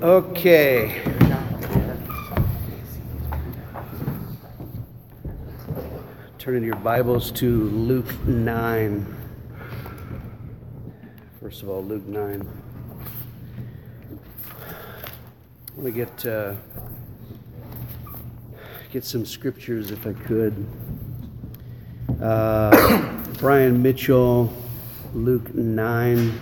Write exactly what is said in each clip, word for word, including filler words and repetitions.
Okay. Turn in your Bibles to Luke nine. First of all, Luke nine. I want to get uh, get some scriptures if I could. Uh, Brian Mitchell, Luke nine.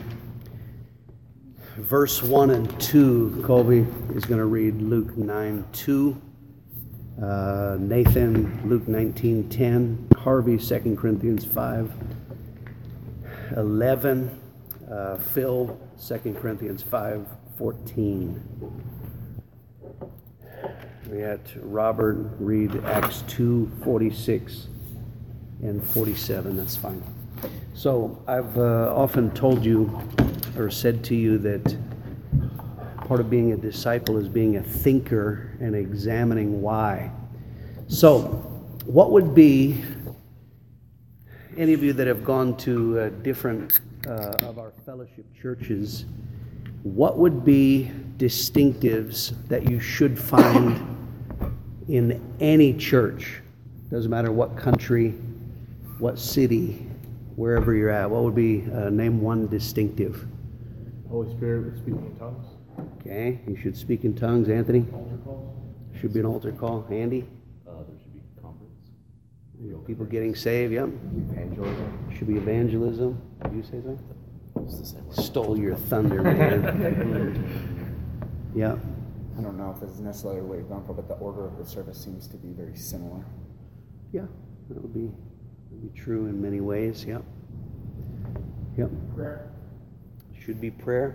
Verse one and two, Colby is going to read Luke nine two. Uh, Nathan, Luke nineteen ten. Harvey, Second Corinthians five eleven. Uh, Phil, Second Corinthians five fourteen. We had Robert read Acts two forty-six and forty-seven. That's fine. So I've uh, often told you or said to you that part of being a disciple is being a thinker and examining why. So what would be, any of you that have gone to uh, different uh, of our fellowship churches, what would be distinctives that you should find in any church? Doesn't matter what country, what city, wherever you're at. What would be, uh, name one distinctive? Holy Spirit speaking in tongues. Okay, you should speak in tongues. Anthony? Altar calls. Should be an altar call. Andy? Uh, there should be conference. People getting saved, yep. Evangelism. Should be evangelism. Did you say something? It's the same word. Stole your thunder, man. Yeah. I don't know if this is necessarily what you're going for, but the order of the service seems to be very similar. Yeah, that would be, would be true in many ways, yep. Yep. Prayer. Should be prayer.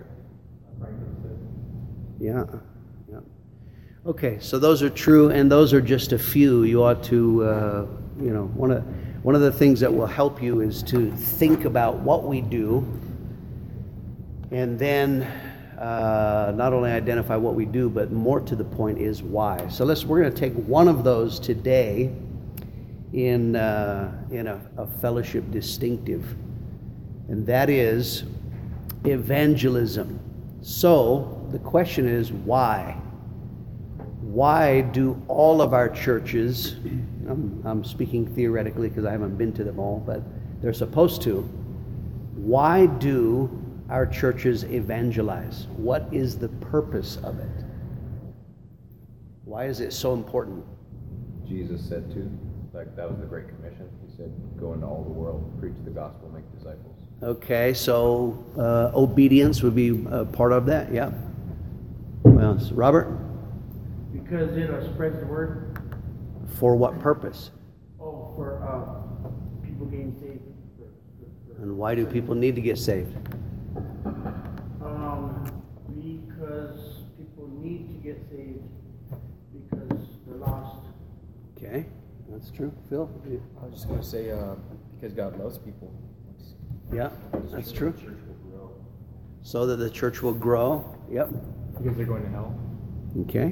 Yeah, yeah. Okay, so those are true, and those are just a few. You ought to, uh, you know, one of one of the things that will help you is to think about what we do, and then uh, not only identify what we do, but more to the point is why. So let's we're going to take one of those today in uh, in a, a fellowship distinctive, and that is evangelism. So the question is why? Why do all of our churches, I'm, I'm speaking theoretically because I haven't been to them all, but they're supposed to, why do our churches evangelize? What is the purpose of it? Why is it so important? Jesus said to, like that was the Great Commission. He said, go into all the world, preach the gospel, make disciples. Okay, so uh, obedience would be uh, part of that, yeah. Well, Robert? Because it uh, spreads the word. For what purpose? Oh, for uh, people getting saved. For, for, And why do people need to get saved? Um, because people need to get saved because they're lost. Okay, that's true. Phil? I was just going to say, uh, because God loves people. Yeah, that's true. So that the church will grow. Yep. Because they're going to hell. Okay.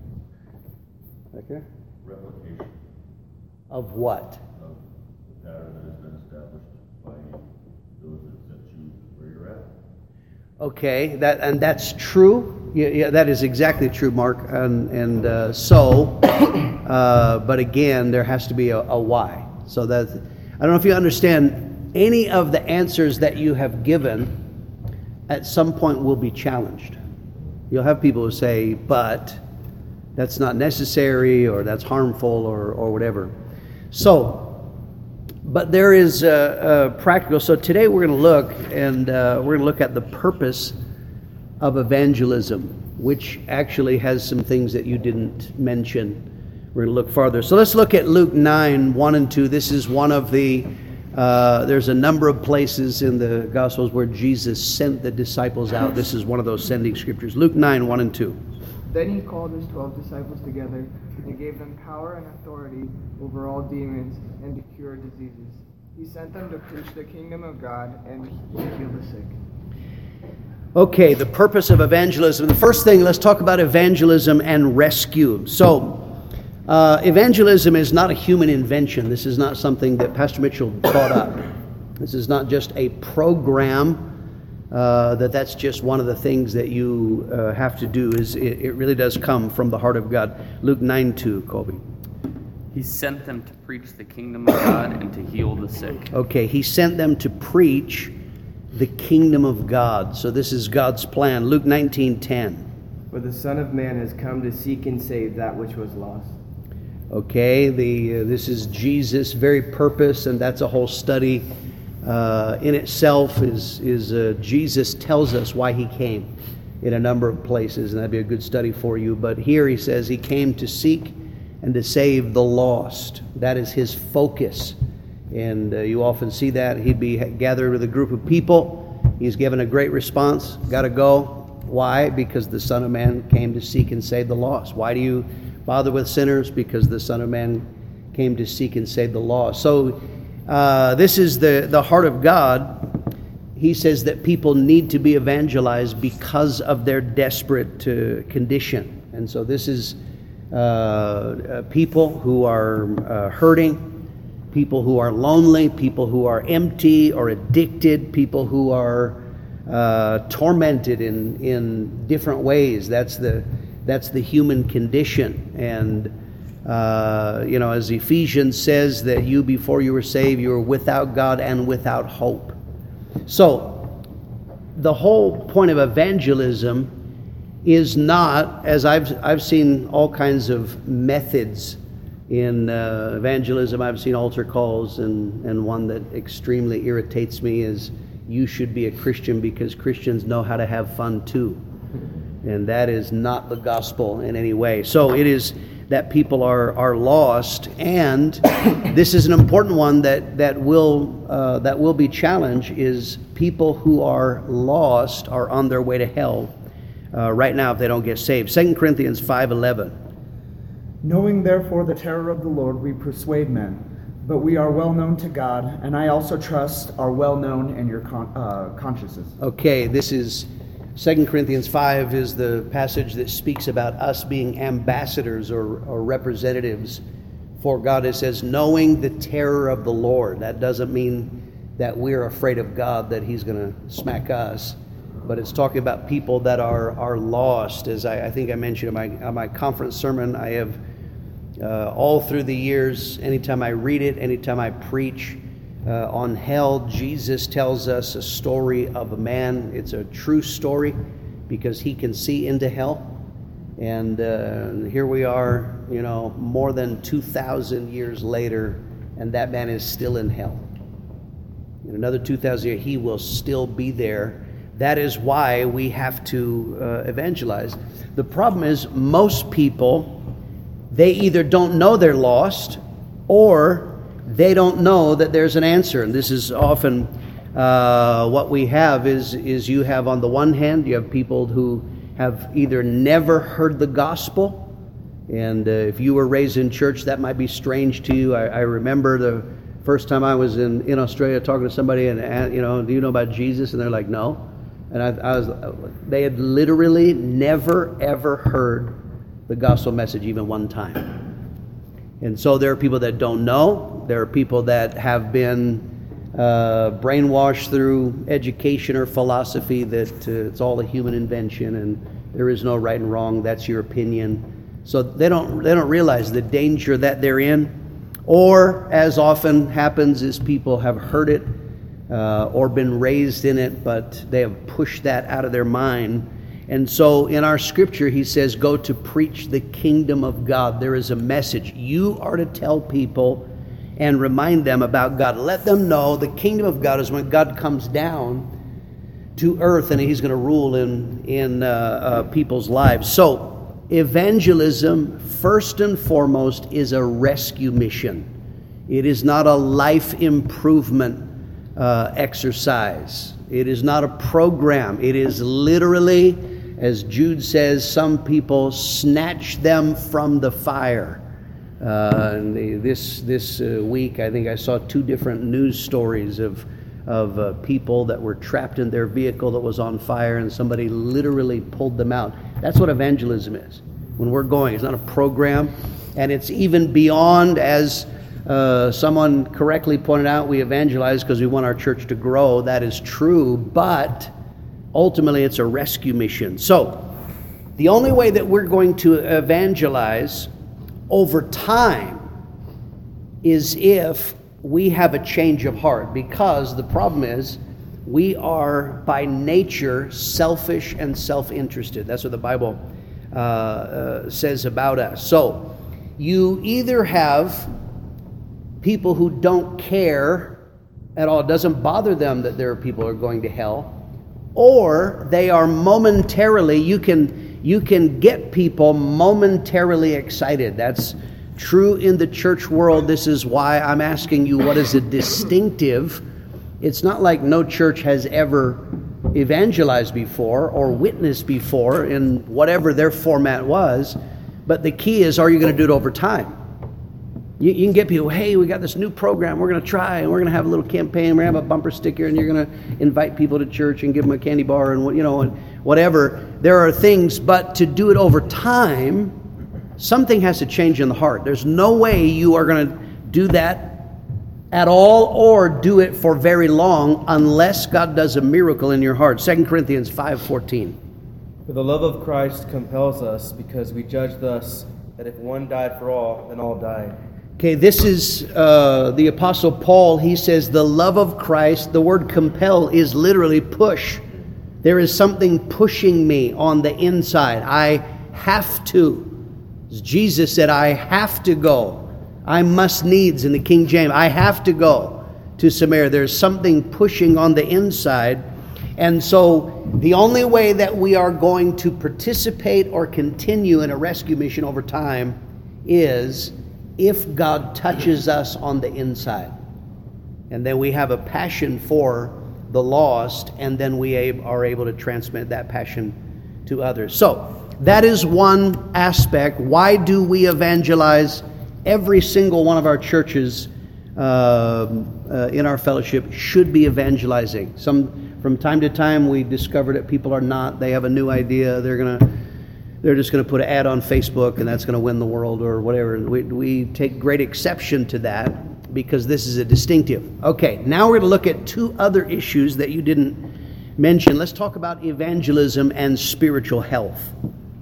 Okay. Replication Of what? of the pattern that has been established by those that set you where you're at. Okay, that and that's true. Yeah, yeah, that is exactly true, Mark. And and uh, so, uh, but again, there has to be a, a why. So that I don't know if you understand. Any of the answers that you have given, at some point, will be challenged. You'll have people who say, "But that's not necessary," or "That's harmful," or or whatever. So, but there is a, a practical. So today we're going to look, and uh, we're going to look at the purpose of evangelism, which actually has some things that you didn't mention. We're going to look farther. So let's look at Luke nine one and two. This is one of the. Uh, there's a number of places in the Gospels where Jesus sent the disciples out. This is one of those sending scriptures. Luke nine one and two. Then he called his twelve disciples together and gave them power and authority over all demons and to cure diseases. He sent them to preach the kingdom of God and to heal the sick. Okay, the purpose of evangelism. The first thing, let's talk about evangelism and rescue. So, uh, evangelism is not a human invention. This is not something that Pastor Mitchell thought up. This is not just a program uh, that that's just one of the things that you uh, have to do. Is it, it really does come from the heart of God. Luke nine two, Colby. He sent them to preach the kingdom of God and to heal the sick. Okay, he sent them to preach the kingdom of God. So this is God's plan. Luke nineteen ten. For the Son of Man has come to seek and save that which was lost. Okay, the uh, this is Jesus' very purpose, and that's a whole study uh, in itself. Is is uh, Jesus tells us why he came in a number of places, and that'd be a good study for you. But here he says he came to seek and to save the lost. That is his focus, and uh, you often see that. He'd be gathered with a group of people. He's given a great response. Got to go. Why? Because the Son of Man came to seek and save the lost. Why do you bother with sinners? Because the Son of Man came to seek and save the lost. So uh, this is the, the heart of God. He says that people need to be evangelized because of their desperate uh, condition. And so this is uh, uh, people who are uh, hurting, people who are lonely, people who are empty or addicted, people who are uh, tormented in, in different ways. That's the That's the human condition. And, uh, you know, as Ephesians says, that you, before you were saved, you were without God and without hope. So, the whole point of evangelism is not, as I've, I've seen all kinds of methods in uh, evangelism. I've seen altar calls, and, and one that extremely irritates me is, you should be a Christian because Christians know how to have fun too. And that is not the gospel in any way. So it is that people are are lost, and this is an important one that that will uh, that will be challenged. Is people who are lost are on their way to hell uh, right now if they don't get saved. Second Corinthians five eleven. Knowing therefore the terror of the Lord, we persuade men, but we are well known to God, and I also trust are well known in your con- uh, consciences. Okay, this is. Second Corinthians five is the passage that speaks about us being ambassadors or, or representatives for God. It says, knowing the terror of the Lord. That doesn't mean that we're afraid of God, that he's going to smack us. But it's talking about people that are, are lost. As I, I think I mentioned in my, on my conference sermon, I have uh, all through the years, anytime I read it, anytime I preach, Uh, on hell, Jesus tells us a story of a man. It's a true story because he can see into hell. And uh, here we are, you know, more than two thousand years later, and that man is still in hell. In another two thousand years, he will still be there. That is why we have to uh, evangelize. The problem is most people, they either don't know they're lost, or they don't know that there's an answer. And this is often uh, what we have is, is you have on the one hand, you have people who have either never heard the gospel. And uh, if you were raised in church, that might be strange to you. I, I remember the first time I was in, in Australia talking to somebody and, and, you know, do you know about Jesus? And they're like, no. And I, I was, they had literally never, ever heard the gospel message even one time. And so there are people that don't know. There are people that have been uh, brainwashed through education or philosophy that uh, it's all a human invention and there is no right and wrong. That's your opinion. So they don't they don't realize the danger that they're in. Or, as often happens, is people have heard it uh, or been raised in it, but they have pushed that out of their mind. And so in our scripture, he says, go to preach the kingdom of God. There is a message. You are to tell people and remind them about God. Let them know the kingdom of God is when God comes down to earth and he's going to rule in, in uh, uh, people's lives. So evangelism, first and foremost, is a rescue mission. It is not a life improvement uh, exercise. It is not a program. It is literally, as Jude says, some people snatch them from the fire. Uh, and the, this this uh, week, I think I saw two different news stories of of uh, people that were trapped in their vehicle that was on fire, and somebody literally pulled them out. That's what evangelism is. When we're going, it's not a program, and it's even beyond, as uh, someone correctly pointed out, we evangelize because we want our church to grow. That is true, but Ultimately, it's a rescue mission. So, the only way that we're going to evangelize over time is if we have a change of heart, because the problem is we are by nature selfish and self-interested. That's what the Bible uh, uh, says about us. So you either have people who don't care at all, it doesn't bother them that there are people who are going to hell, or they are momentarily, you can you can get people momentarily excited. That's true in the church world. This is why I'm asking you, what is a distinctive? It's not like no church has ever evangelized before or witnessed before in whatever their format was, but the key is, are you going to do it over time? You, you can get people, hey, we got this new program, we're going to try, and we're going to have a little campaign, we're going to have a bumper sticker, and you're going to invite people to church and give them a candy bar and, you know, and whatever. There are things, but to do it over time, something has to change in the heart. There's no way you are going to do that at all or do it for very long unless God does a miracle in your heart. Second Corinthians five fourteen. For the love of Christ compels us, because we judge thus, that if one died for all, then all died. Okay, this is uh, the Apostle Paul. He says the love of Christ, the word compel is literally push. There is something pushing me on the inside. I have to. As Jesus said, I have to go. I must needs in the King James. I have to go to Samaria. There's something pushing on the inside. And so the only way that we are going to participate or continue in a rescue mission over time is if God touches us on the inside. And then we have a passion for the lost, and then we are able to transmit that passion to others. So that is one aspect. Why do we evangelize? Every single one of our churches uh, uh, in our fellowship should be evangelizing. Some from time to time we discover that people are not. They have a new idea. They're gonna, they're just gonna put an ad on Facebook, and that's gonna win the world or whatever. We we take great exception to that because this is a distinctive. Okay, now we're gonna look at two other issues that you didn't mention. Let's talk about evangelism and spiritual health.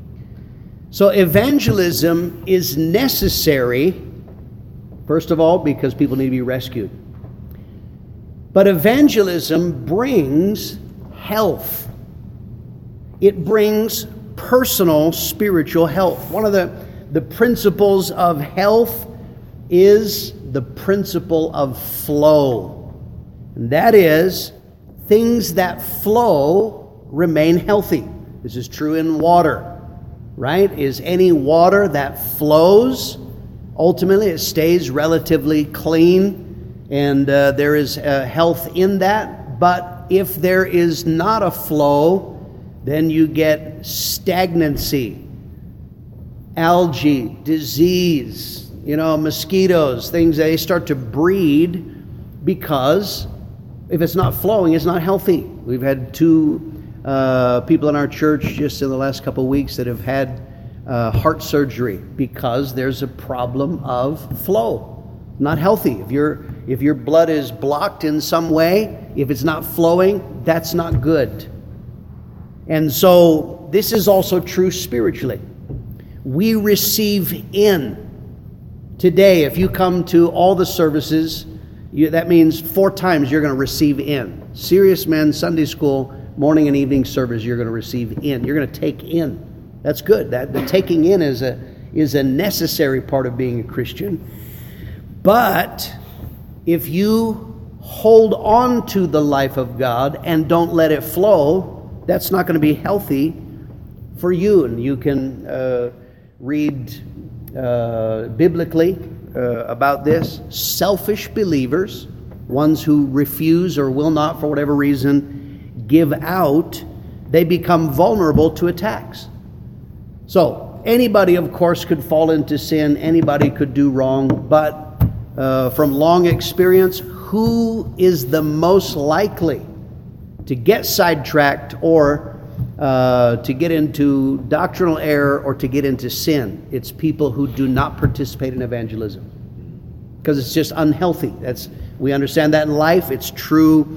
So evangelism is necessary, first of all, because people need to be rescued. But evangelism brings health. It brings personal spiritual health. One of the, the principles of health is the principle of flow. And that is, things that flow remain healthy. This is true in water. Right? Is any water that flows, ultimately it stays relatively clean, and uh, there is uh, health in that. But if there is not a flow, then you get stagnancy, algae, disease, you know, mosquitoes, things, they start to breed because if it's not flowing, it's not healthy. We've had two Uh, people in our church just in the last couple of weeks that have had uh, heart surgery because there's a problem of flow. Not healthy. If your if your blood is blocked in some way, if it's not flowing, that's not good. And so this is also true spiritually. We receive in. Today, if you come to all the services, you, that means four times you're going to receive in. Serious Men Sunday School morning and evening service, you're going to receive in. You're going to take in. That's good. That the taking in is a is a necessary part of being a Christian. But if you hold on to the life of God and don't let it flow, that's not going to be healthy for you. And you can uh, read uh, biblically uh, about this. Selfish believers, ones who refuse or will not, for whatever reason, give out, they become vulnerable to attacks. So anybody, of course, could fall into sin. Anybody could do wrong. But uh, from long experience, who is the most likely to get sidetracked or uh, to get into doctrinal error or to get into sin? It's people who do not participate in evangelism because it's just unhealthy. That's we understand that in life. It's true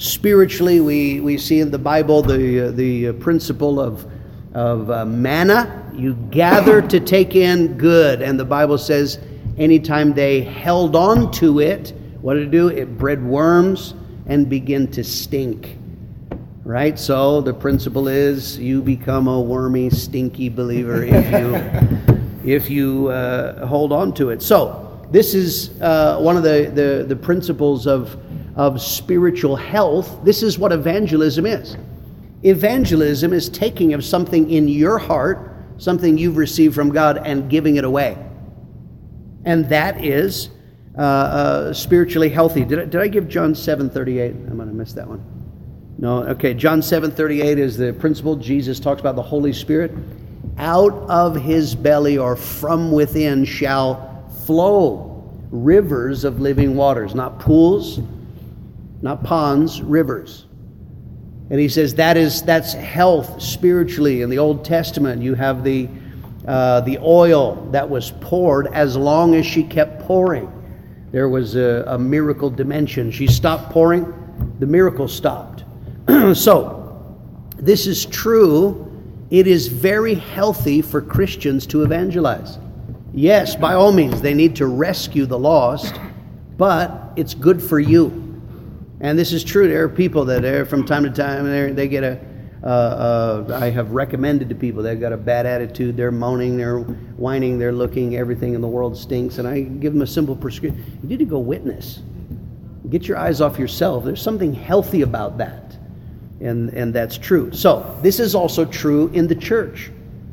Spiritually, we, we see in the Bible the, uh, the uh, principle of, of uh, manna. You gather to take in good. And the Bible says anytime they held on to it, what did it do? It bred worms and began to stink. Right? So the principle is you become a wormy, stinky believer if you, if you uh, hold on to it. So this is uh, one of the, the, the principles of of spiritual health. This is what evangelism is. Evangelism is taking of something in your heart, something you've received from God, and giving it away. And that is uh, uh, spiritually healthy. Did I, did I give John seven thirty-eight? I'm going to miss that one. No? Okay, John seven thirty-eight is the principle. Jesus talks about the Holy Spirit. Out of his belly or from within shall flow rivers of living waters. Not pools, not ponds, rivers. And he says that is that's health spiritually. In the Old Testament, you have the uh, the oil that was poured. As long as she kept pouring, there was a, a miracle dimension. She stopped pouring, the miracle stopped. So, this is true. It is very healthy for Christians to evangelize. Yes, by all means, they need to rescue the lost, but it's good for you. And this is true. There are people that are from time to time, they get a, uh, uh, I have recommended to people, they've got a bad attitude, they're moaning, they're whining, they're looking, everything in the world stinks, and I give them a simple prescription. You need to go witness. Get your eyes off yourself. There's something healthy about that. And, and that's true. So, this is also true in the church.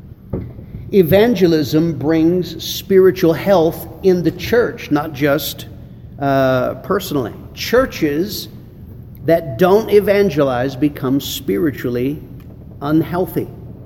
Evangelism brings spiritual health in the church, not just uh, personally. Churches that don't evangelize become spiritually unhealthy.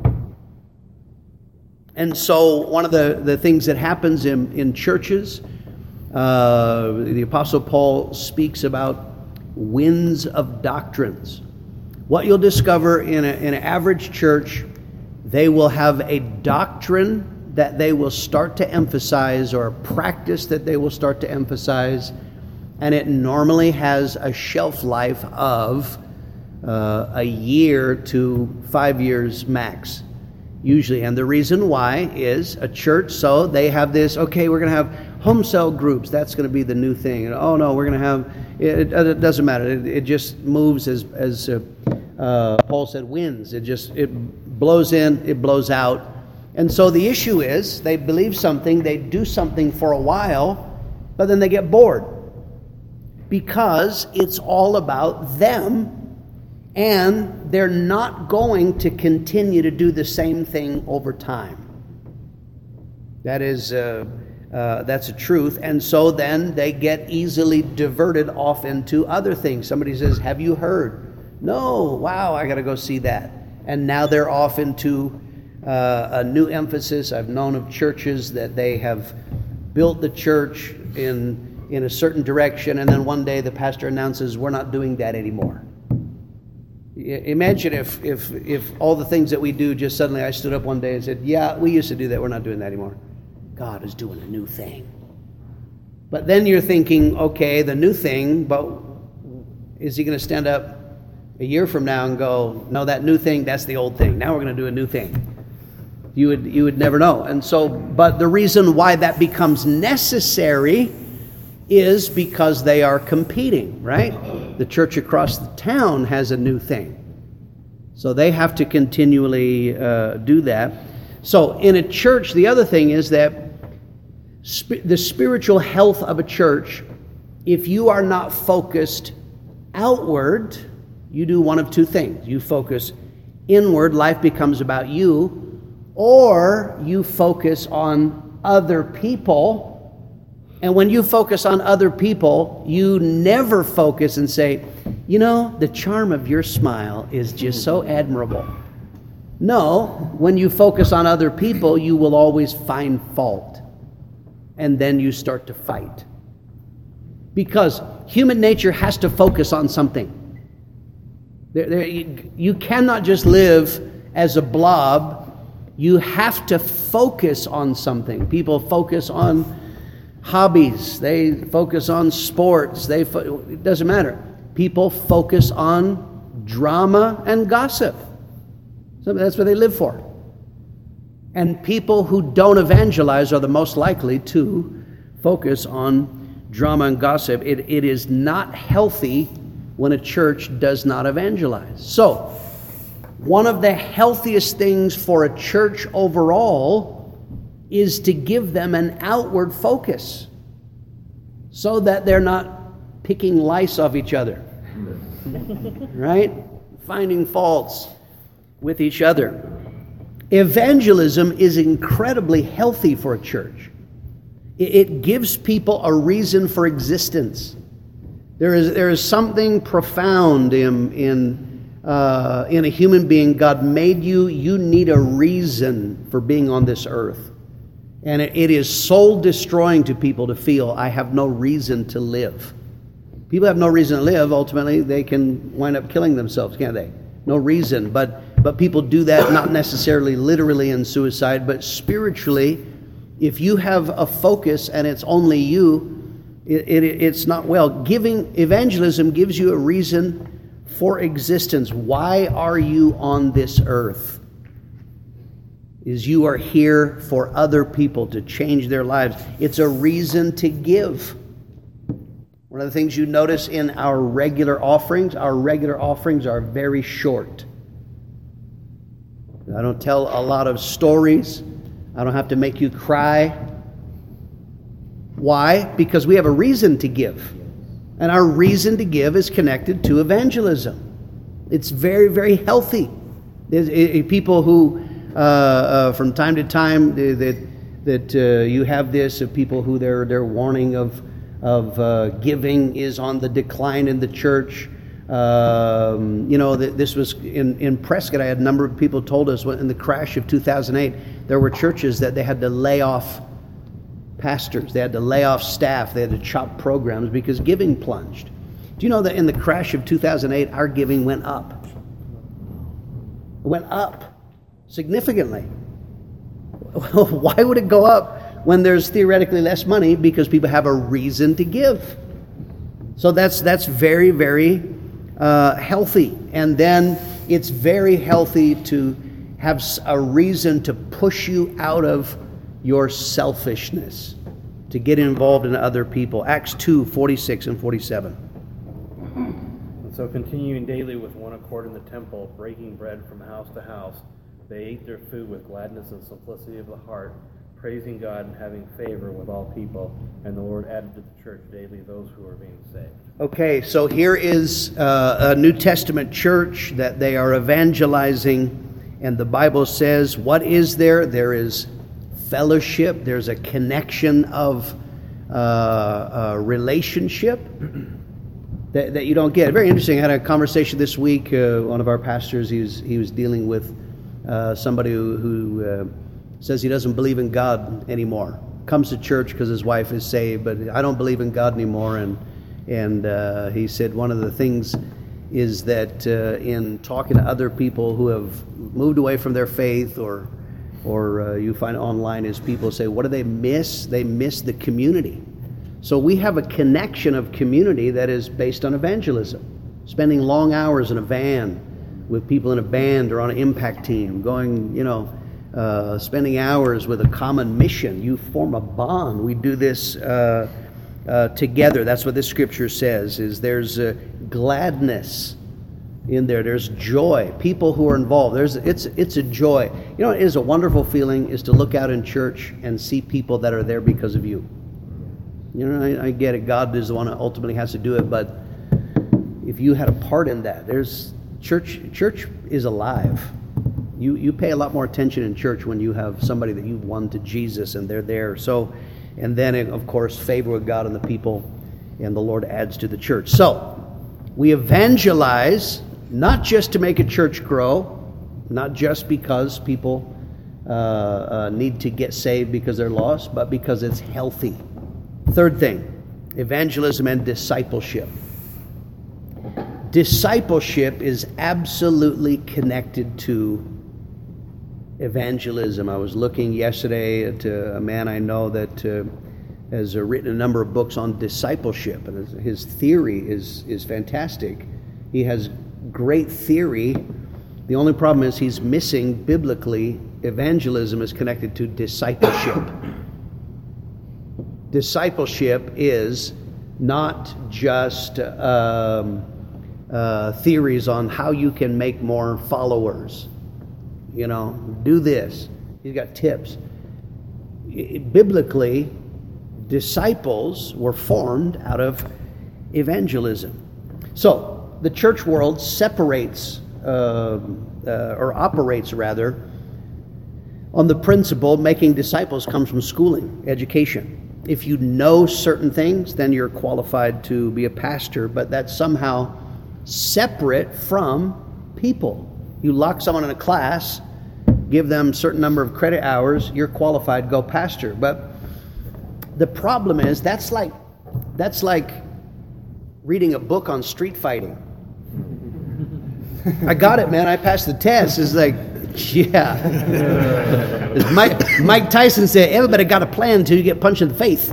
And so one of the, the things that happens in, in churches, uh, the Apostle Paul speaks about winds of doctrines. What you'll discover in, a, in an average church, they will have a doctrine that they will start to emphasize, or a practice that they will start to emphasize, and it normally has a shelf life of uh, a year to five years max, usually. And the reason why is a church, so they have this, okay, we're going to have home cell groups. That's going to be the new thing. And, oh, no, we're going to have, it, it doesn't matter. It, it just moves as, as uh, uh, Paul said, winds. It just, it blows in, it blows out. And so the issue is they believe something, they do something for a while, but then they get bored. Because it's all about them, and they're not going to continue to do the same thing over time. That is, uh, uh, that's a truth. And so then they get easily diverted off into other things. Somebody says, have you heard? No, wow, I got to go see that. And now they're off into uh, a new emphasis. I've known of churches that they have built the church in in a certain direction, and then one day the pastor announces, we're not doing that anymore. Imagine if if if all the things that we do, just suddenly I stood up one day and said, yeah, we used to do that, we're not doing that anymore. God is doing a new thing. But then you're thinking, okay, the new thing, but is he going to stand up a year from now and go, no, that new thing, that's the old thing. Now we're going to do a new thing. You would you would never know. And so, but the reason why that becomes necessary is because they are competing, right? The church across the town has a new thing. So they have to continually uh, do that. So in a church, the other thing is that sp- the spiritual health of a church, if you are not focused outward, you do one of two things. You focus inward, life becomes about you, or you focus on other people. And when you focus on other people, you never focus and say, you know, the charm of your smile is just so admirable. No, when you focus on other people, you will always find fault. And then you start to fight. Because human nature has to focus on something. There, there, you, you cannot just live as a blob. You have to focus on something. People focus on hobbies, they focus on sports, they fo- it doesn't matter. people focus on drama and gossip. So that's what they live for. And people who don't evangelize are the most likely to focus on drama and gossip. It, it is not healthy when a church does not evangelize. So, one of the healthiest things for a church overall is to give them an outward focus so that they're not picking lice off each other, right? Finding faults with each other. Evangelism is incredibly healthy for a church. It gives people a reason for existence. There is there is something profound in in uh, in a human being. God made you. You need a reason for being on this earth, and it, it is soul destroying to people to feel I have no reason to live. People have no reason to live. Ultimately, they can wind up killing themselves, can't they? No reason, but but people do that not necessarily literally in suicide, but spiritually. If you have a focus and it's only you, it, it, it's not well. Giving evangelism gives you a reason for existence. Why are you on this earth? Is you are here for other people to change their lives. It's a reason to give. One of the things you notice in our regular offerings, our regular offerings are very short. I don't tell a lot of stories. I don't have to make you cry. Why? Because we have a reason to give. And our reason to give is connected to evangelism. It's very, very healthy. There's uh, people who, uh, uh, from time to time, uh, that that uh, you have this of people who their their warning of of uh, giving is on the decline in the church. Um, you know, this was in, in Prescott. I had a number of people told us when, in the crash of two thousand eight, there were churches that they had to lay off pastors. They had to lay off staff. They had to chop programs because giving plunged. Do you know that in the crash of two thousand eight, our giving went up? It went up significantly. Why would it go up when there's theoretically less money? Because people have a reason to give. So that's that's very, very uh, healthy. And then it's very healthy to have a reason to push you out of your selfishness, to get involved in other people. Acts two, forty-six and forty-seven. And so continuing daily with one accord in the temple, breaking bread from house to house, they ate their food with gladness and simplicity of the heart, praising God and having favor with all people. And the Lord added to the church daily those who were being saved. Okay, so here is uh, a New Testament church that they are evangelizing, and the Bible says, what is there? There is fellowship. There's a connection of uh, uh, relationship that, that you don't get. Very interesting. I had a conversation this week. Uh, one of our pastors, he was, he was dealing with uh, somebody who, who uh, says he doesn't believe in God anymore. Comes to church because his wife is saved, but I don't believe in God anymore. And and uh, he said one of the things is that uh, in talking to other people who have moved away from their faith, or or uh, you find online, is people say, what do they miss? They miss the community. So we have a connection of community that is based on evangelism. Spending long hours in a van with people in a band or on an impact team, going, you know, uh, spending hours with a common mission. You form a bond. We do this uh, uh, together. That's what this scripture says, is there's uh, gladness in there. There's joy. People who are involved. There's it's it's a joy. You know, it is a wonderful feeling is to look out in church and see people that are there because of you. You know, I, I get it. God is the one that ultimately has to do it, but if you had a part in that, there's church. Church is alive. You you pay a lot more attention in church when you have somebody that you've won to Jesus and they're there. So, and then of course favor with God and the people, and the Lord adds to the church. So we evangelize not just to make a church grow, not just because people uh, uh, need to get saved because they're lost, but because it's healthy. Third thing, evangelism and discipleship. Discipleship is absolutely connected to evangelism. I was looking yesterday at uh, a man I know that uh, has uh, written a number of books on discipleship, and his, his theory is is fantastic. He has great theory. The only problem is he's missing biblically. Evangelism is connected to discipleship. Discipleship is not just um, uh, theories on how you can make more followers. You know, do this. He's got tips. Biblically, disciples were formed out of evangelism. So, the church world separates, uh, uh, or operates rather, on the principle making disciples comes from schooling, education. If you know certain things, then you're qualified to be a pastor, but that's somehow separate from people. You lock someone in a class, give them a certain number of credit hours, you're qualified, go pastor. But the problem is that's like that's like reading a book on street fighting. I got it, man. I passed the test. It's like, yeah. As Mike, Mike Tyson said, everybody got a plan until you get punched in the face.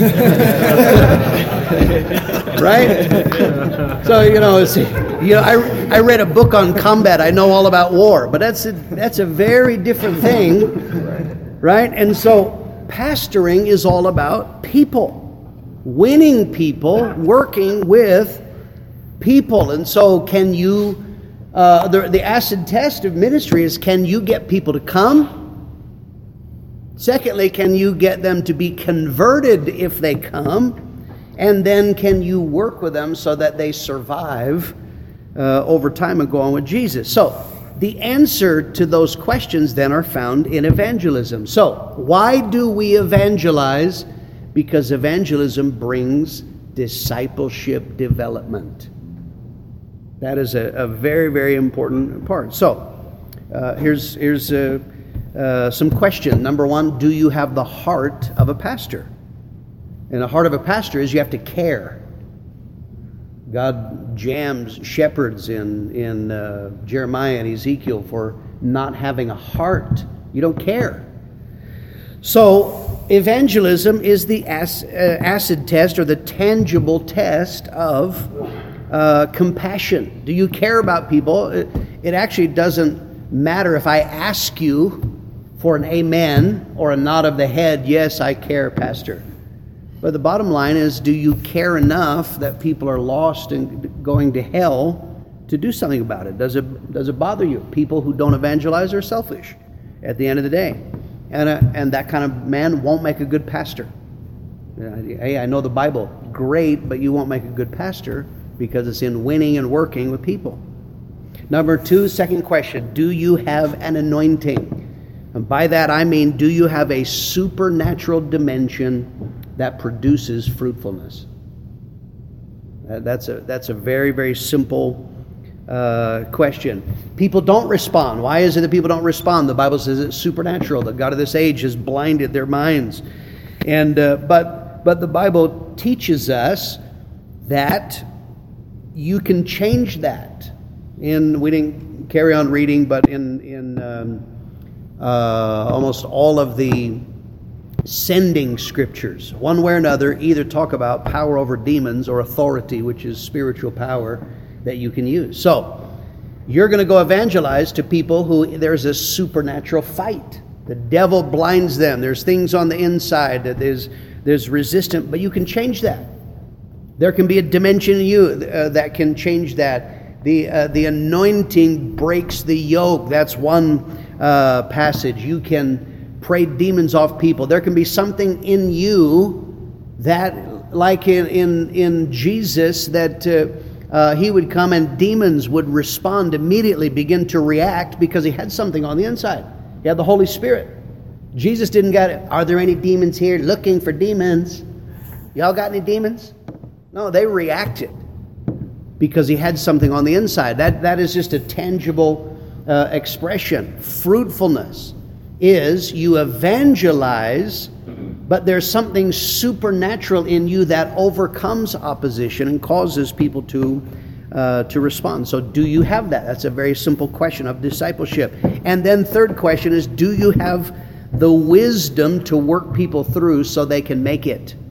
Right? So, you know, it's, you know, I, I read a book on combat. I know all about war. But that's a, that's a very different thing. Right? And so pastoring is all about people. Winning people, working with people. And so can you... Uh, the, the acid test of ministry is, can you get people to come? Secondly, can you get them to be converted if they come? And then can you work with them so that they survive uh, over time and go on with Jesus? So the answer to those questions then are found in evangelism. So why do we evangelize? Because evangelism brings discipleship development. That is a, a very, very important part. So, uh, here's here's uh, uh, some question. Number one, do you have the heart of a pastor? And the heart of a pastor is you have to care. God jams shepherds in, in uh, Jeremiah and Ezekiel for not having a heart. You don't care. So, evangelism is the ac- uh, acid test, or the tangible test of Uh, compassion. Do you care about people? It, it actually doesn't matter if I ask you for an amen or a nod of the head. Yes, I care, Pastor. But the bottom line is, do you care enough that people are lost and going to hell to do something about it? Does it does it bother you? People who don't evangelize are selfish at the end of the day. And, uh, and that kind of man won't make a good pastor. Hey, I know the Bible. Great, but you won't make a good pastor, because it's in winning and working with people. Number two, second question, do you have an anointing? And by that I mean, do you have a supernatural dimension that produces fruitfulness? That's a, that's a very, very simple uh, question. People don't respond. Why is it that people don't respond? The Bible says it's supernatural. The God of this age has blinded their minds. And uh, but but the Bible teaches us that you can change that. In we didn't carry on reading, but in in um, uh, almost all of the sending scriptures, one way or another, either talk about power over demons or authority, which is spiritual power that you can use. So you're going to go evangelize to people who there's a supernatural fight. The devil blinds them. There's things on the inside that there's there's resistance, but you can change that. There can be a dimension in you uh, that can change that. The uh, the anointing breaks the yoke. That's one uh, passage. You can pray demons off people. There can be something in you that, like in in, in Jesus, that uh, uh, he would come and demons would respond immediately, begin to react, because he had something on the inside. He had the Holy Spirit. Jesus didn't get it. Are there any demons here? Looking for demons. Y'all got any demons? No, they reacted because he had something on the inside. That that is just a tangible uh, expression. Fruitfulness is you evangelize, but there's something supernatural in you that overcomes opposition and causes people to uh, to respond. So do you have that? That's a very simple question of discipleship. And then third question is, do you have the wisdom to work people through so they can make it?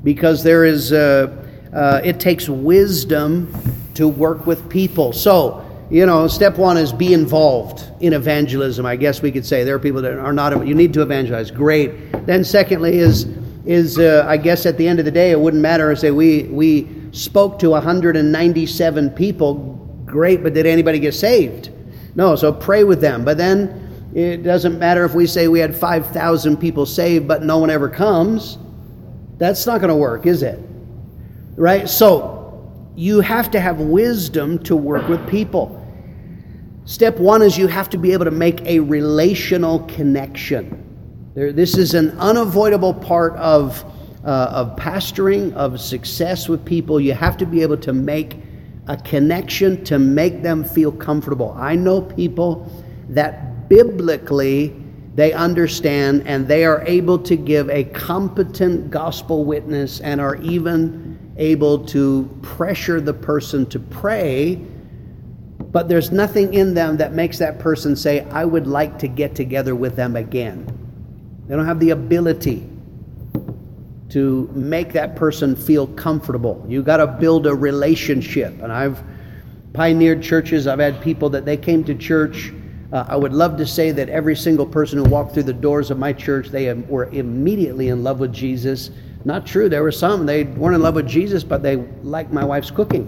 because there is, uh, uh, it takes wisdom to work with people. So, you know, step one is be involved in evangelism. I guess we could say there are people that are not, you need to evangelize. Great. Then secondly is, is uh, I guess at the end of the day, it wouldn't matter if say we, we spoke to one hundred ninety-seven people. Great, but did anybody get saved? No, so pray with them. But then it doesn't matter if we say we had five thousand people saved, but no one ever comes. That's not going to work, is it? Right? So, you have to have wisdom to work with people. Step one is you have to be able to make a relational connection. There, this is an unavoidable part of, uh, of pastoring, of success with people. You have to be able to make a connection to make them feel comfortable. I know people that biblically they understand and they are able to give a competent gospel witness and are even able to pressure the person to pray, but there's nothing in them that makes that person say, I would like to get together with them again. They don't have the ability to make that person feel comfortable. You got to build a relationship. And I've pioneered churches. I've had people that they came to church. Uh, I would love to say that every single person who walked through the doors of my church, they were immediately in love with Jesus. Not true. There were some, they weren't in love with Jesus, but they liked my wife's cooking.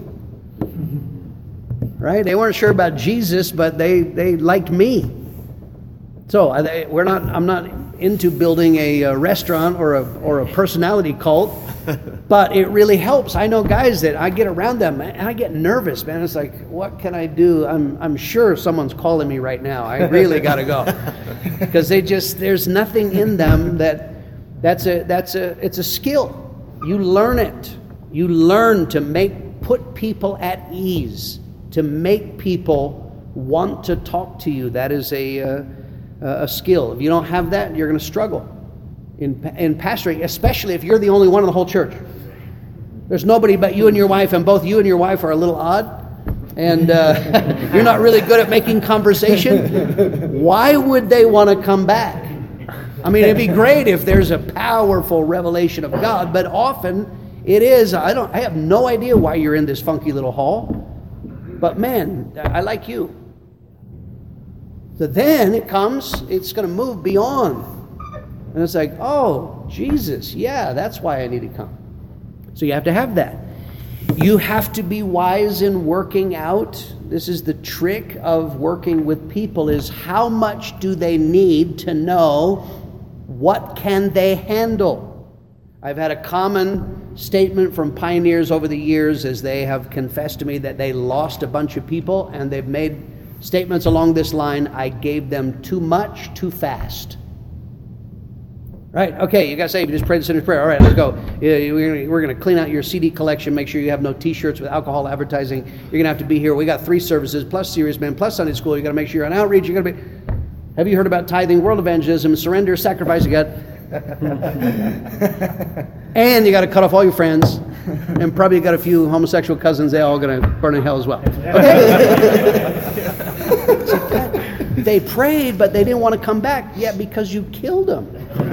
Right? They weren't sure about Jesus, but they, they liked me. So I, we're not. I'm not into building a, a restaurant or a or a personality cult, but it really helps. I know guys that I get around them and I get nervous, man. It's like, what can I do? I'm I'm sure someone's calling me right now. I really got to go because they just there's nothing in them that that's a that's a it's a skill. You learn it. You learn to make put people at ease, to make people want to talk to you. That is a uh, a skill. If you don't have that, you're going to struggle in in pastoring, especially if you're the only one in the whole church. There's nobody but you and your wife, and both you and your wife are a little odd, and uh, you're not really good at making conversation. Why would they want to come back? I mean, it'd be great if there's a powerful revelation of God, but often it is. I don't. I have no idea why you're in this funky little hall, but man, I like you. So then it comes, it's going to move beyond. And it's like, oh, Jesus, yeah, that's why I need to come. So you have to have that. You have to be wise in working out. This is the trick of working with people, is how much do they need to know what can they handle. I've had a common statement from pioneers over the years as they have confessed to me that they lost a bunch of people and they've made statements along this line: I gave them too much too fast. Right, okay, you got to say, you just pray the sinner's prayer. All right, let's go. We're going to clean out your C D collection, make sure you have no t-shirts with alcohol advertising. You're going to have to be here. We got three services, plus Serious Men, plus Sunday School. You got to make sure you're on outreach. You're going to be... Have you heard about tithing, world evangelism, surrender, sacrifice? You got... And you got to cut off all your friends. And probably got a few homosexual cousins. They're all going to burn in hell as well. Okay? They prayed, but they didn't want to come back. Yeah, because you killed them.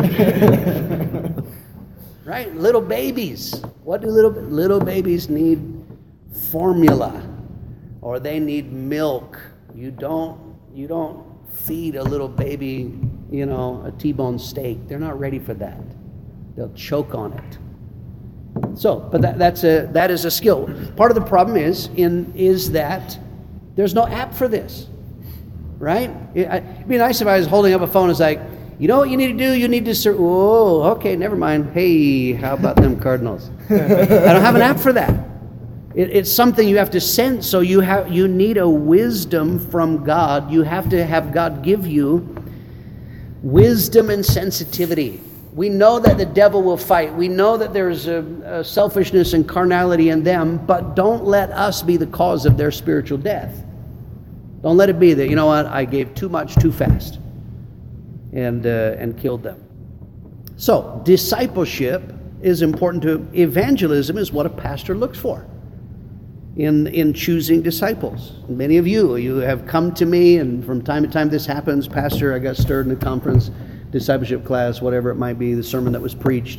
Right? Little babies. What do little little babies need? Formula, or they need milk. You don't you don't feed a little baby, you know, a T-bone steak. They're not ready for that. They'll choke on it. So, but that that's a that is a skill. Part of the problem is in is that there's no app for this. Right? It'd be nice if I was holding up a phone. It's like, you know what you need to do? You need to serve. Whoa, okay, never mind. Hey, how about them Cardinals? I don't have an app for that. It, it's something you have to sense. So you have you need a wisdom from God. You have to have God give you wisdom and sensitivity. We know that the devil will fight. We know that there's a, a selfishness and carnality in them, but don't let us be the cause of their spiritual death. Don't let it be that, you know what, I gave too much too fast and uh, and killed them. So, discipleship is important to evangelism is what a pastor looks for in in choosing disciples. Many of you, you have come to me, and from time to time this happens. Pastor, I got stirred in a conference, discipleship class, whatever it might be, the sermon that was preached.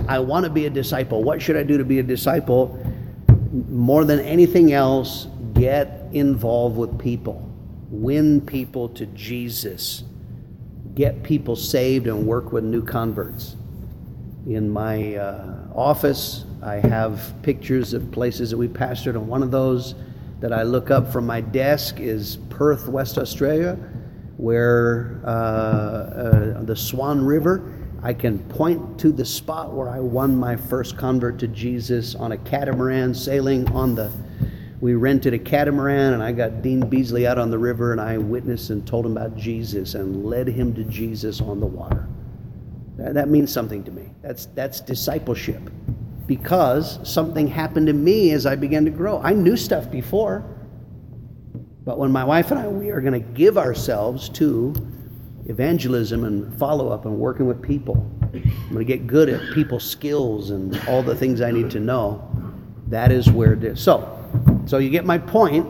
I want to be a disciple. What should I do to be a disciple? More than anything else, get involved with people. Win people to Jesus. Get people saved and work with new converts. In my uh, office, I have pictures of places that we pastored, and one of those that I look up from my desk is Perth, West Australia, where uh, uh, the Swan River, I can point to the spot where I won my first convert to Jesus on a catamaran sailing on the, we rented a catamaran, and I got Dean Beasley out on the river, and I witnessed and told him about Jesus and led him to Jesus on the water. That, that means something to me. That's, that's discipleship. Because something happened to me as I began to grow. I knew stuff before, but when my wife and I, we are going to give ourselves to evangelism and follow-up and working with people. I'm going to get good at people skills and all the things I need to know. That is where it is. So, so you get my point.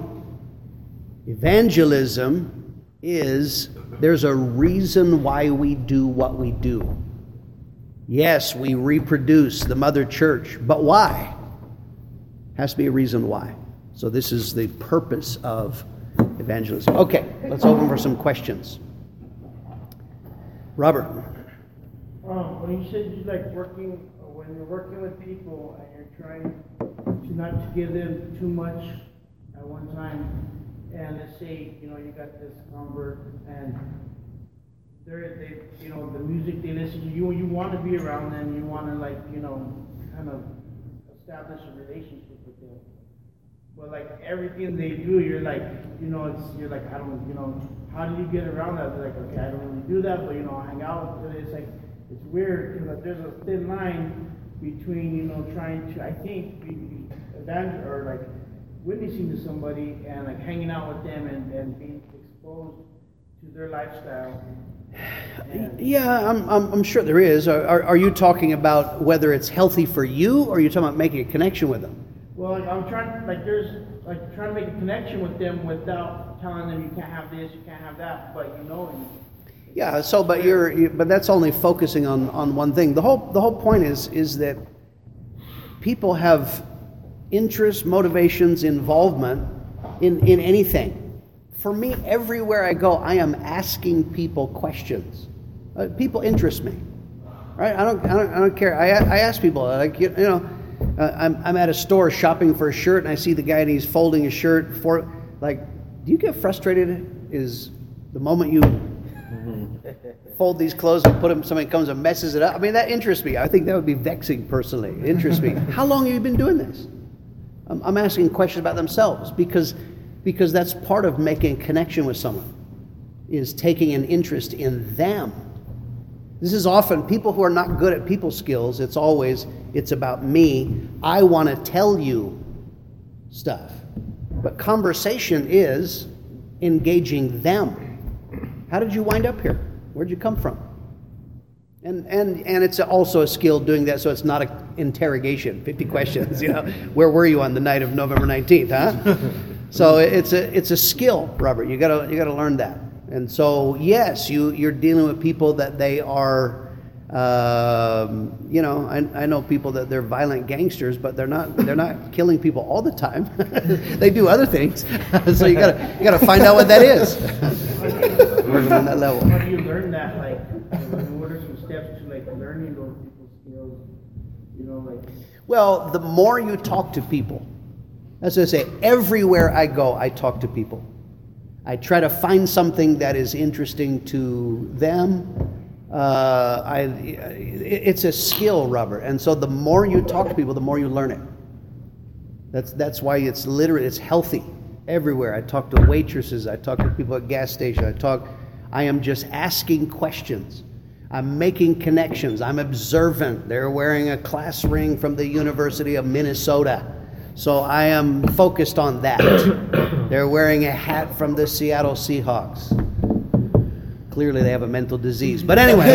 Evangelism is, there's a reason why we do what we do. Yes, we reproduce the mother church, but why? Has to be a reason why. So this is the purpose of evangelism. Okay, let's open for some questions. Robert. Um, when you said you like working, when you're working with people and you're trying to not to give them too much at one time, and let's say, you know, you got this convert and they're, they, you know, the music they listen to, you you want to be around them, you want to like, you know, kind of establish a relationship with them. But like everything they do, you're like, you know, it's you're like, I don't, you know, how do you get around that? They're like, okay, I don't really do that, but you know, I hang out with it. It's like, it's weird because there's a thin line between, you know, trying to, I think, be, be evangel or like witnessing to somebody and like hanging out with them and, and being exposed to their lifestyle. And yeah, I'm, I'm I'm sure there is. Are, are are you talking about whether it's healthy for you, or are you talking about making a connection with them? Well, like, I'm trying, like there's, like trying to make a connection with them without telling them you can't have this, you can't have that, but you know. And yeah. So, but you're, you, but that's only focusing on, on one thing. The whole the whole point is is that people have interests, motivations, involvement in in anything. For me, everywhere I go, I am asking people questions. Uh, people interest me, right? I don't, I don't, I don't care. I, I ask people, like, you, you know, uh, I'm, I'm at a store shopping for a shirt, and I see the guy, and he's folding a shirt for, like, do you get frustrated? Is the moment you fold these clothes and put them, somebody comes and messes it up? I mean, that interests me. I think that would be vexing personally. It interests me. How long have you been doing this? I'm, I'm asking questions about themselves because. Because that's part of making a connection with someone, is taking an interest in them. This is often people who are not good at people skills. It's always, it's about me. I want to tell you stuff. But conversation is engaging them. How did you wind up here? Where'd you come from? And and and it's also a skill doing that, so it's not an interrogation, fifty questions, you know. Where were you on the night of November nineteenth, huh? So it's a it's a skill, Robert. You gotta you gotta learn that. And so yes, you you're dealing with people that they are, um, you know, I, I know people that they're violent gangsters, but they're not they're not killing people all the time. They do other things. So you gotta you gotta find out what that is. Working on that level. How do you learn that? Like, what are some steps to like learning those people's skills? You know, like. Well, the more you talk to people. As I say, everywhere I go, I talk to people. I try to find something that is interesting to them. Uh, I, it's a skill, Robert. And so the more you talk to people, the more you learn it. That's that's why it's literally, it's healthy everywhere. I talk to waitresses. I talk to people at gas stations. I talk, I am just asking questions. I'm making connections. I'm observant. They're wearing a class ring from the University of Minnesota. So I am focused on that. They're wearing a hat from the Seattle Seahawks. Clearly they have a mental disease. But anyway,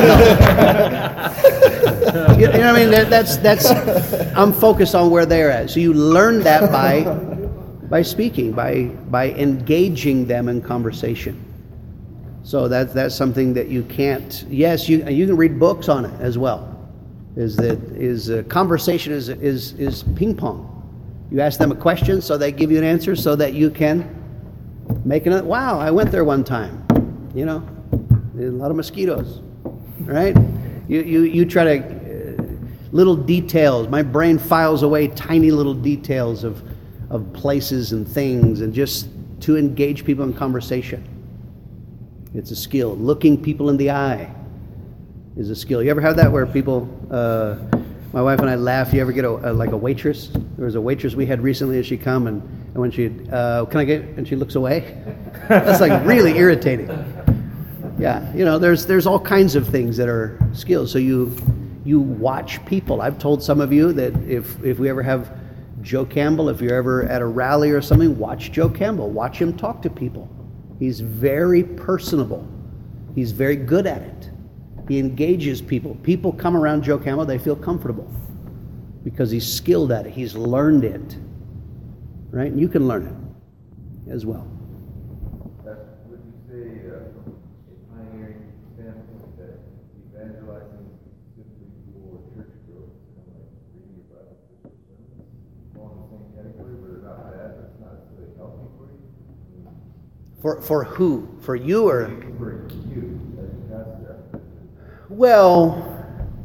that's no. you, you know what I mean? That's that's. I'm focused on where they're at. So you learn that by by speaking, by by engaging them in conversation. So that's that's something that you can't. Yes, you you can read books on it as well. is that is uh, conversation is is is ping pong. You ask them a question, so they give you an answer, so that you can make it. Wow, I went there one time. You know, a lot of mosquitoes, right? You you you try to uh, little details. My brain files away tiny little details of of places and things, and just to engage people in conversation. It's a skill. Looking people in the eye is a skill. You ever have that where people, uh, my wife and I laugh, you ever get a, a, like a waitress? There was a waitress we had recently, and she come, and, and when she, uh, can I get, and she looks away? That's like really irritating. Yeah, you know, there's there's all kinds of things that are skills. So you you watch people. I've told some of you that if, if we ever have Joe Campbell, if you're ever at a rally or something, watch Joe Campbell. Watch him talk to people. He's very personable. He's very good at it. He engages people. People come around Joe Campbell, they feel comfortable because he's skilled at it. He's learned it. Right? And you can learn it as well. That, would you say uh, a pioneering standpoint that evangelizing specifically for church growth, kind of like reading your Bible for sermons, fall in the same category, where they're not bad, but it's not really healthy for you? For for who? For you or? For you, as a pastor. Well,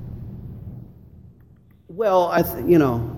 well, I th- you know,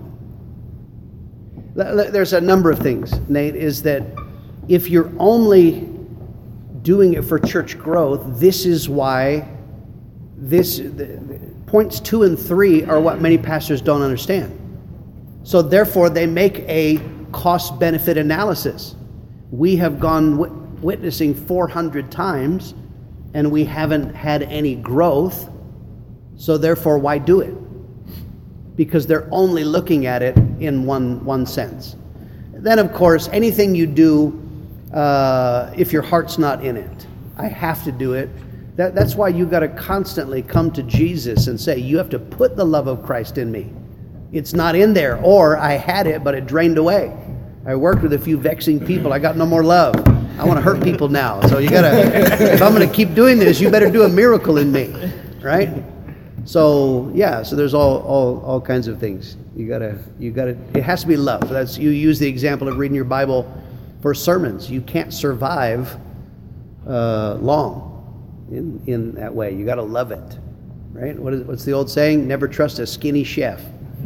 there's a number of things, Nate, is that if you're only doing it for church growth, this is why this the, the, points two and three are what many pastors don't understand. So therefore, they make a cost-benefit analysis. We have gone w- witnessing four hundred times, and we haven't had any growth, so therefore why do it? Because they're only looking at it in one one sense. Then of course, anything you do, uh, if your heart's not in it, I have to do it. That, that's why you got to constantly come to Jesus and say, you have to put the love of Christ in me. It's not in there, or I had it, but it drained away. I worked with a few vexing people. I got no more love. I want to hurt people now. So you gotta, if I'm going to keep doing this, you better do a miracle in me, right? So yeah, so there's all all all kinds of things. You gotta you gotta. It has to be love. That's you use the example of reading your Bible for sermons. You can't survive uh, long in in that way. You got to love it, right? What is what's the old saying? Never trust a skinny chef.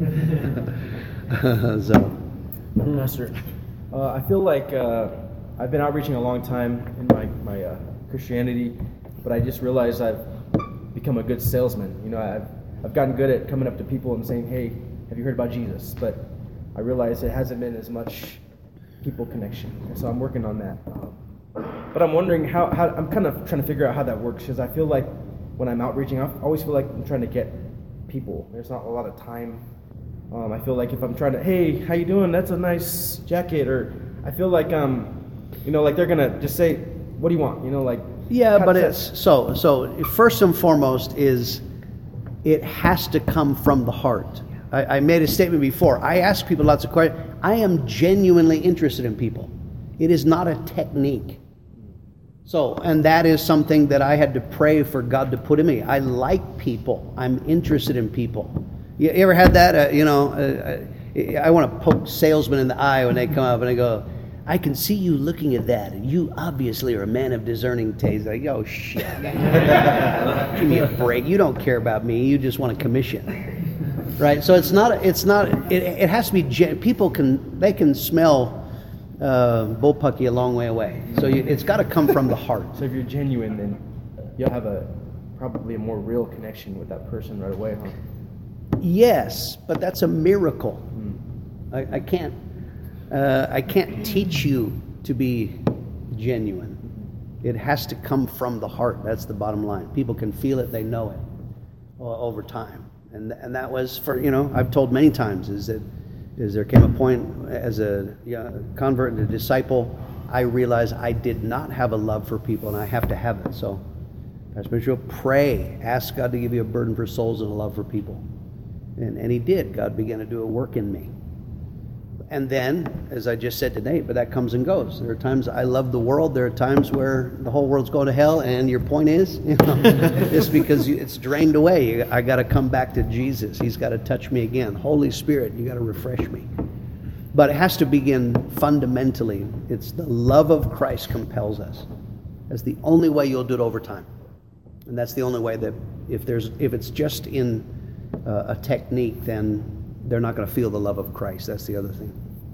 So. Master, uh, I feel like uh, I've been outreaching a long time in my, my uh, Christianity, but I just realized I've become a good salesman. You know, I've, I've gotten good at coming up to people and saying, hey, have you heard about Jesus? But I realize it hasn't been as much people connection, so I'm working on that. Um, but I'm wondering how, how, I'm kind of trying to figure out how that works, because I feel like when I'm outreaching, I always feel like I'm trying to get people. There's not a lot of time. Um, I feel like if I'm trying to, hey, how you doing? That's a nice jacket. Or I feel like, um, you know, like they're going to just say, what do you want? You know, like. Yeah, but it's, so, so first and foremost is it has to come from the heart. I, I made a statement before. I ask people lots of questions. I am genuinely interested in people. It is not a technique. So, and that is something that I had to pray for God to put in me. I like people. I'm interested in people. You ever had that? Uh, you know, uh, I want to poke salesmen in the eye when they come up and they go, I can see you looking at that, and you obviously are a man of discerning taste. Like, oh, shit. Give me a break. You don't care about me. You just want a commission. Right? So it's not, it's not, it, it has to be, gen- people can, they can smell uh, bullpucky a long way away. So you, it's got to come from the heart. So if you're genuine, then you'll have a, probably a more real connection with that person right away, huh? Yes, but that's a miracle. I, I can't uh, I can't teach you to be genuine. It has to come from the heart. That's the bottom line. People can feel it, they know it uh, over time. And and that was for, you know, I've told many times is that is there came a point as a you know, convert and a disciple, I realized I did not have a love for people, and I have to have it. So, Pastor Mitchell, pray, ask God to give you a burden for souls and a love for people. And, and he did. God began to do a work in me. And then, as I just said to Nate, but that comes and goes. There are times I love the world. There are times where the whole world's going to hell, and your point is, you know, it's because it's drained away. I got to come back to Jesus. He's got to touch me again. Holy Spirit, you got to refresh me. But it has to begin fundamentally. It's the love of Christ compels us. That's the only way you'll do it over time. And that's the only way that if there's if it's just in uh, a technique, then they're not going to feel the love of Christ. That's the other thing.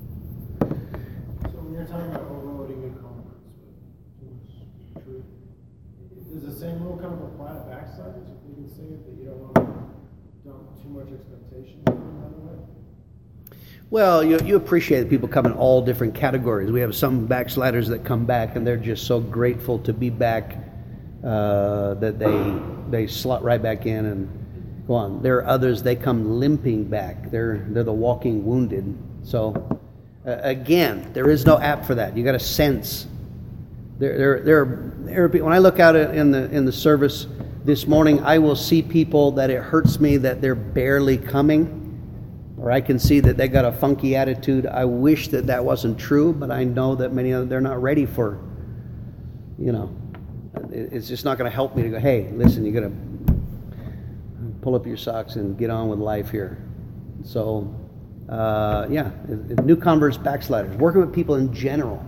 So when you're talking about overloading your converts with too much truth, does the same rule kind of apply to backsliders? If we can say it, that you don't want to dump too much expectation on them right away? Well, you you appreciate that people come in all different categories. We have some backsliders that come back and they're just so grateful to be back uh, that they they slot right back in and go on. There are others, they come limping back. They're they're the walking wounded. So uh, again, there is no app for that. You got to sense. There there there are, there are, when I look out in the in the service this morning, I will see people that it hurts me that they're barely coming. Or I can see that they got a funky attitude. I wish that that wasn't true, but I know that many of them, they're not ready for, you know, it's just not going to help me to go, hey, listen, you got to pull up your socks and get on with life here. So, uh, yeah, new converts, backsliders, working with people in general.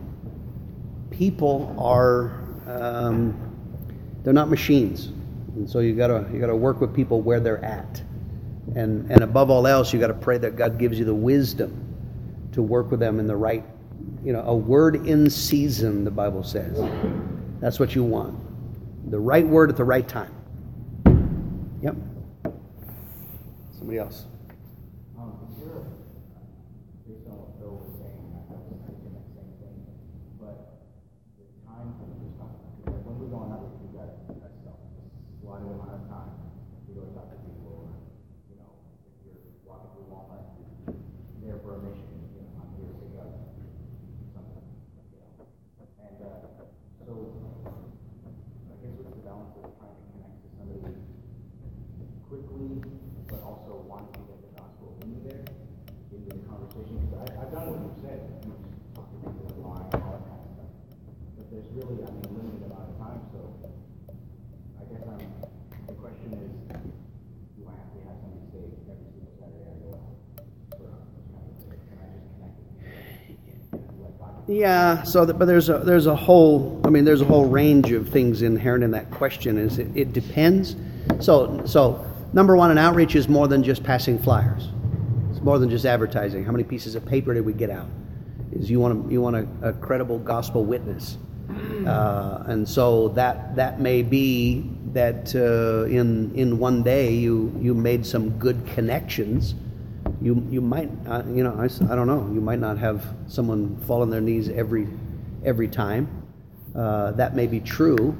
People are, um, they're not machines. And so you got to you got to work with people where they're at. And and above all else, you got to pray that God gives you the wisdom to work with them in the right, you know, a word in season, the Bible says. That's what you want. The right word at the right time. Yep. Somebody else. Um, is there, based on what Bill was saying, I was thinking the same thing, but the time for the talking, like when we're going out with you guys, that's stuff, a lot of amount of time, we go talk to people, you know, if you're walking through Walmart, you're there for a mission, you know, I'm here to pick up something, you know, and uh, so I guess what's the balance of trying to connect to somebody quickly, but also wanting to get the gospel in there, into the conversation. Because I, I've done what you said, you just talk to people online, all that kind of stuff. But there's really, I mean, a limited amount of time, so I guess I'm, the question is, do I have to have somebody say every single Saturday I go out for a kind of thing? Can I just connect with you? Yeah, so that, but there's a there's a whole I mean there's a whole range of things inherent in that question. Is it, it depends. So so number one, an outreach is more than just passing flyers. It's more than just advertising. How many pieces of paper did we get out? Is you want a, you want a, a credible gospel witness, uh, and so that that may be that uh, in in one day you you made some good connections. You you might uh, you know I, I don't know you might not have someone fall on their knees every every time. Uh, that may be true.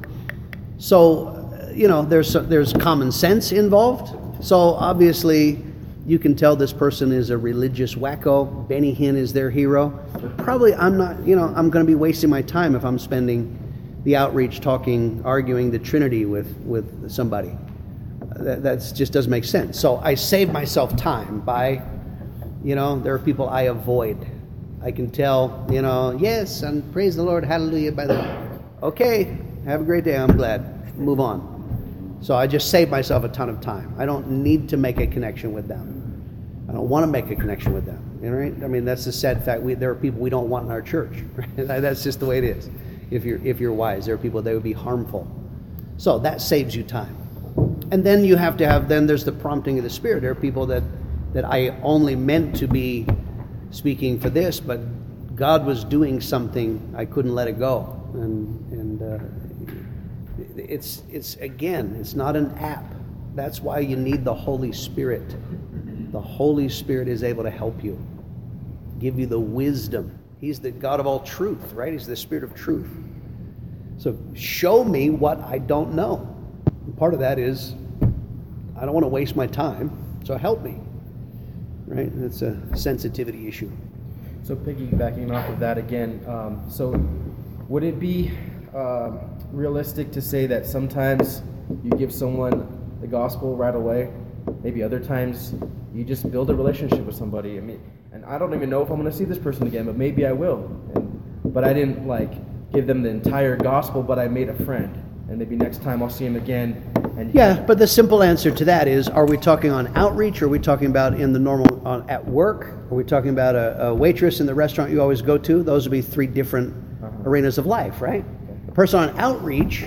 So uh, you know there's there's common sense involved. So obviously you can tell this person is a religious wacko. Benny Hinn is their hero. Probably I'm not you know I'm going to be wasting my time if I'm spending the outreach talking arguing the Trinity with with somebody. That that's just doesn't make sense. So I save myself time by, you know, there are people I avoid. I can tell, you know, yes, and praise the Lord, hallelujah, by the, okay, have a great day, I'm glad, move on. So I just save myself a ton of time. I don't need to make a connection with them. I don't want to make a connection with them, you know, right? I mean, that's the sad fact. We, there are people we don't want in our church. Right? That's just the way it is. If you're, if you're wise, there are people that would be harmful. So that saves you time. And then you have to have, then there's the prompting of the Spirit. There are people that, that I only meant to be speaking for this, but God was doing something, I couldn't let it go. And and uh, it's, it's again, it's not an app. That's why you need the Holy Spirit. The Holy Spirit is able to help you, give you the wisdom. He's the God of all truth, right? He's the Spirit of truth. So show me what I don't know. And part of that is I don't want to waste my time, so help me. Right? It's a sensitivity issue. So piggybacking off of that again, um, so would it be uh, realistic to say that sometimes you give someone the gospel right away, maybe other times you just build a relationship with somebody. I mean, and I don't even know if I'm going to see this person again, but maybe I will. And, but I didn't like give them the entire gospel, but I made a friend. And maybe next time I'll see him again. And Yeah, but the simple answer to that is, are we talking on outreach, or are we talking about in the normal, on, at work? Are we talking about a, a waitress in the restaurant you always go to? Those would be three different uh-huh. arenas of life, right? Okay. A person on outreach,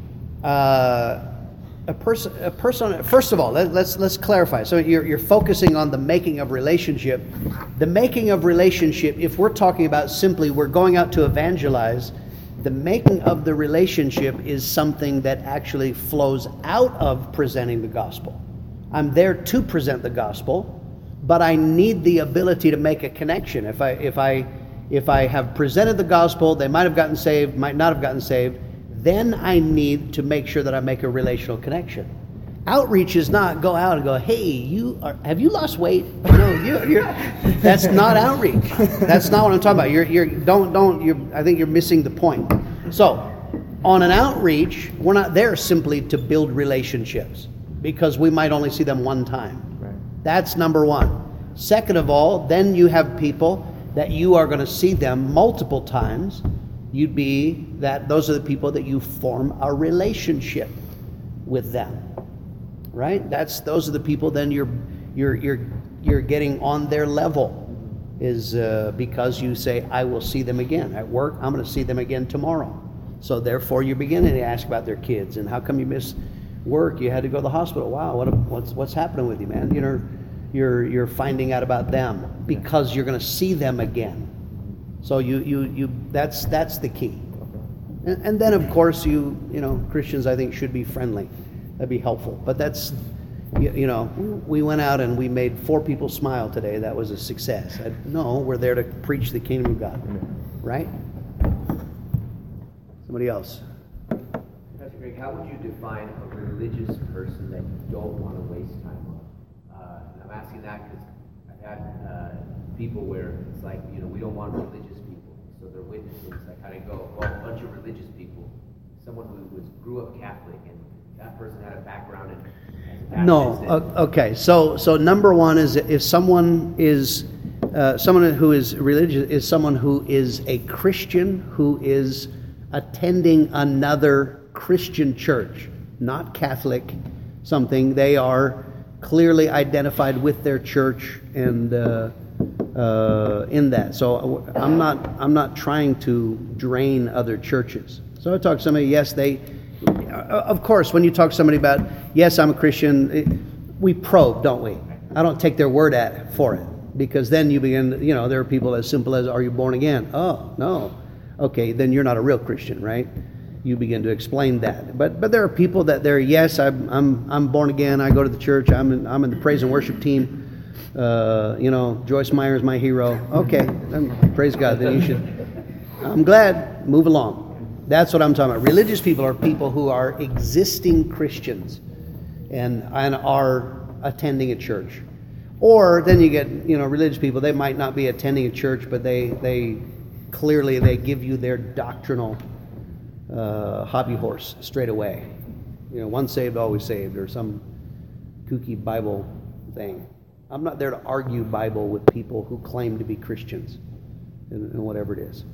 uh, a person, a person. First of all, let, let's let's clarify. So you're you're focusing on the making of relationship. The making of relationship. If we're talking about simply we're going out to evangelize, the making of the relationship is something that actually flows out of presenting the gospel. I'm there to present the gospel, but I need the ability to make a connection. If I if I if I have presented the gospel, they might have gotten saved, might not have gotten saved, then I need to make sure that I make a relational connection. Outreach is not go out and go, hey, you are, have you lost weight? No, you, you're. That's not outreach. That's not what I'm talking about. You're, you're don't, don't. You're. I think you're missing the point. So, on an outreach, we're not there simply to build relationships because we might only see them one time. Right. That's number one. Second of all, then you have people that you are going to see them multiple times. You'd be that. Those are the people that you form a relationship with them. Right? That's those are the people. Then you're you're you're you're getting on their level, is uh, because you say, I will see them again at work. I'm going to see them again tomorrow. So therefore, you're beginning to ask about their kids and how come you missed work? You had to go to the hospital. Wow, what what's what's happening with you, man? You know, you're you're finding out about them because you're going to see them again. So you you you that's that's the key. And, and then of course you you know Christians I think should be friendly. That'd be helpful. But that's, you, you know, we went out and we made four people smile today. That was a success. I, no, we're there to preach the kingdom of God. Right? Somebody else. Pastor Greg, how would you define a religious person that you don't want to waste time on? Uh, and I'm asking that because I've had uh, people where it's like, you know, we don't want religious people. So they're witnesses. I kind of go, well, a bunch of religious people. Someone who was grew up Catholic and that person had a background in no okay so so number one is if someone is uh, someone who is religious is someone who is a Christian who is attending another Christian church, not Catholic something. They are clearly identified with their church and uh, uh, in that. So I'm not I'm not trying to drain other churches. So I talk to somebody, yes, they of course, when you talk to somebody about, yes, I'm a Christian, we probe, don't we? I don't take their word at it for it, because then you begin, you know, there are people as simple as, are you born again? Oh, no. Okay, then you're not a real Christian, right? You begin to explain that. But but there are people that they're, yes, I'm I'm I'm born again, I go to the church, I'm in, I'm in the praise and worship team, uh, you know, Joyce Meyer is my hero. Okay, then, praise God, then you should, I'm glad, move along. That's what I'm talking about. Religious people are people who are existing Christians and, and are attending a church. Or then you get, you know, religious people, they might not be attending a church, but they, they clearly, they give you their doctrinal uh, hobby horse straight away. You know, once saved, always saved, or some kooky Bible thing. I'm not there to argue Bible with people who claim to be Christians and, and whatever it is.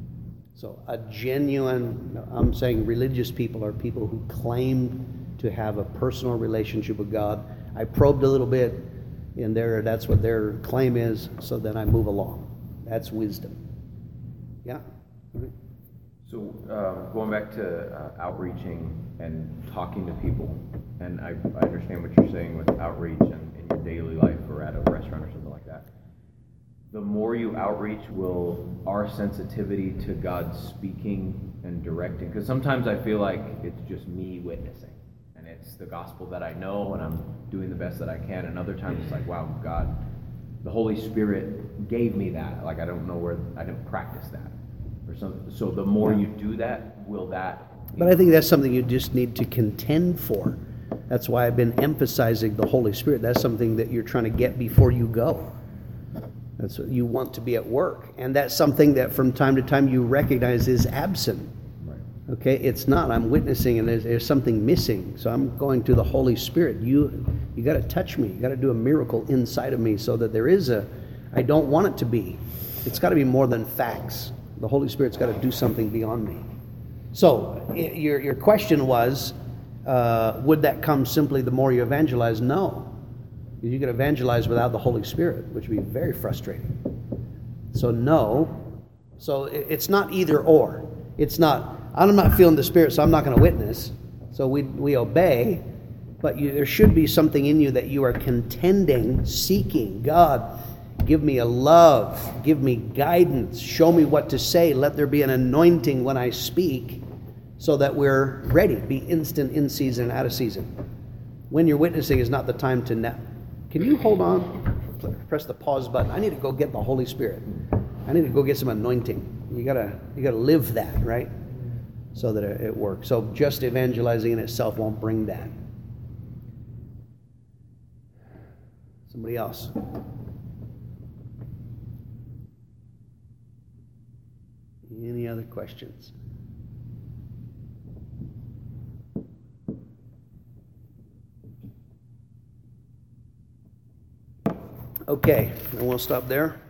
So a genuine, I'm saying religious people are people who claim to have a personal relationship with God. I probed a little bit in there, that's what their claim is, so then I move along. That's wisdom. Yeah? Mm-hmm. So uh, going back to uh, outreaching and talking to people, and I, I understand what you're saying with outreach and in your daily life or at a restaurant or something like that. The more you outreach, will our sensitivity to God speaking and directing, because sometimes I feel like it's just me witnessing, and it's the gospel that I know, and I'm doing the best that I can, and other times it's like, wow, God, the Holy Spirit gave me that, like I don't know where, I didn't practice that, or something. So the more you do that, will that... But I think that's something you just need to contend for. That's why I've been emphasizing the Holy Spirit. That's something that you're trying to get before you go. That's what you want to be at work. And that's something that from time to time you recognize is absent. Right. Okay, it's not. I'm witnessing, and there's, there's something missing. So I'm going to the Holy Spirit. You, you got to touch me. You got to do a miracle inside of me, so that there is a. I don't want it to be. It's got to be more than facts. The Holy Spirit's got to do something beyond me. So your your question was, uh, would that come simply the more you evangelize? No, you could evangelize without the Holy Spirit, which would be very frustrating. So no. So it's not either or. It's not. I'm not feeling the Spirit, so I'm not going to witness. So we we obey, but you, there should be something in you that you are contending, seeking. God, give me a love, give me guidance, show me what to say. Let there be an anointing when I speak, so that we're ready. Be instant, in season, out of season. When you're witnessing is not the time to nap. Can you hold on? Press the pause button. I need to go get the Holy Spirit. I need to go get some anointing. You gotta you gotta live that, right? So that it works. So just evangelizing in itself won't bring that. Somebody else. Any other questions? Okay, and we'll stop there.